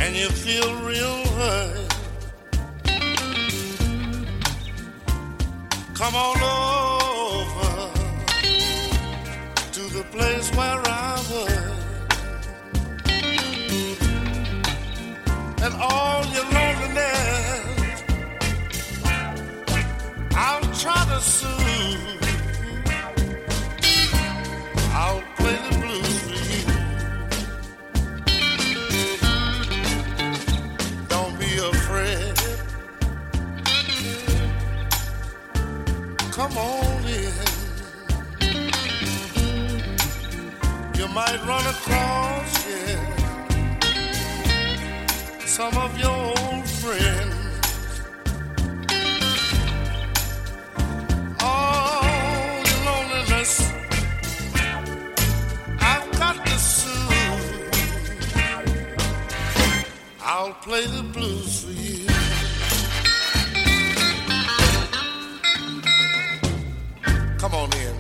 and you feel real hurt, come on over to the place where I was, and all your loneliness I'll try to soothe. I'll play the blues for you. Don't be afraid. Come on in. You might run across, yeah, some of your old friends. All your loneliness I've got to soothe. I'll play the blues for you. Come on in.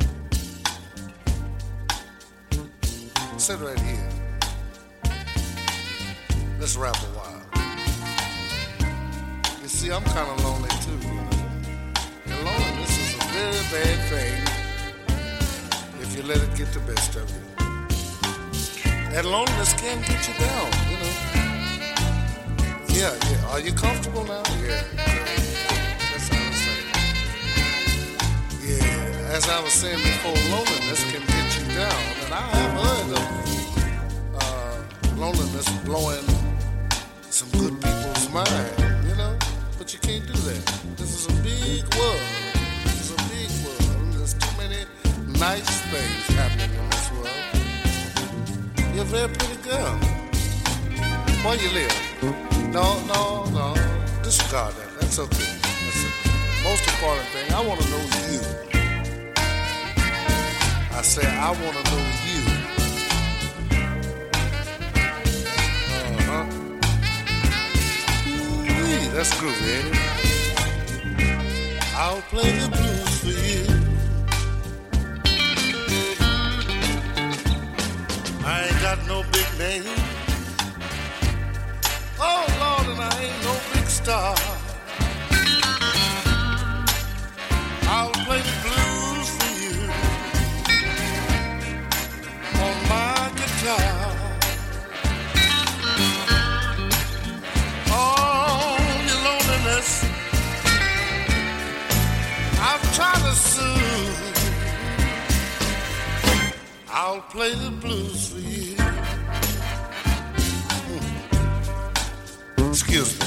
Sit right here. Let's rap a while. You see, I'm kind of lonely too. And loneliness is a very bad thing if you let it get the best of you. And loneliness can get you down, you know. Yeah. Are you comfortable now? Yeah. That's how I was saying. Yeah. As I was saying before, loneliness can get you down. And I have heard of loneliness blowing some good people's mind, you know. But you can't do that. This is a big world. This is a big world. There's too many nice things happening in this world. You're a very pretty girl. Where you live? No. Disregard that. That's okay. That's the most important thing. I want to know you. I say I want to know you. Ooh, that's groovy, ain't it? I'll play the blues for you. I ain't got no big name. Oh, Lord, and I ain't no big star. I'll play the blues for you on my guitar. Oh, your loneliness I've tried to soothe. I'll play the blues for you. Excuse me.